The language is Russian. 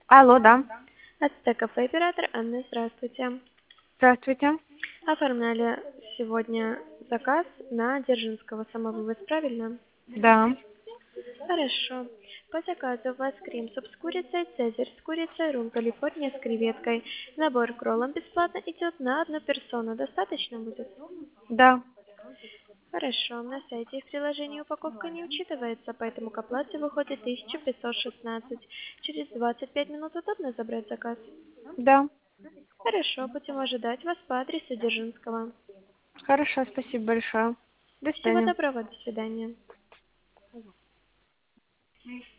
Алло, да. Ацтек-кафе оператор Анна, здравствуйте. Здравствуйте. Оформляли сегодня заказ на Дзержинского самовывоз, правильно? Да. Хорошо. По заказу у вас крем-суп с курицей, цезарь с курицей, ролл Калифорния с креветкой. Набор к роллам бесплатно идет на одну персону. Достаточно будет? Да. Хорошо. На сайте и в приложении упаковка не учитывается, поэтому к оплате выходит 1516. Через 25 минут удобно забрать заказ? Да. Хорошо, будем ожидать вас по адресу Дзержинского. Хорошо, спасибо большое. До Всего свидания. доброго, до свидания.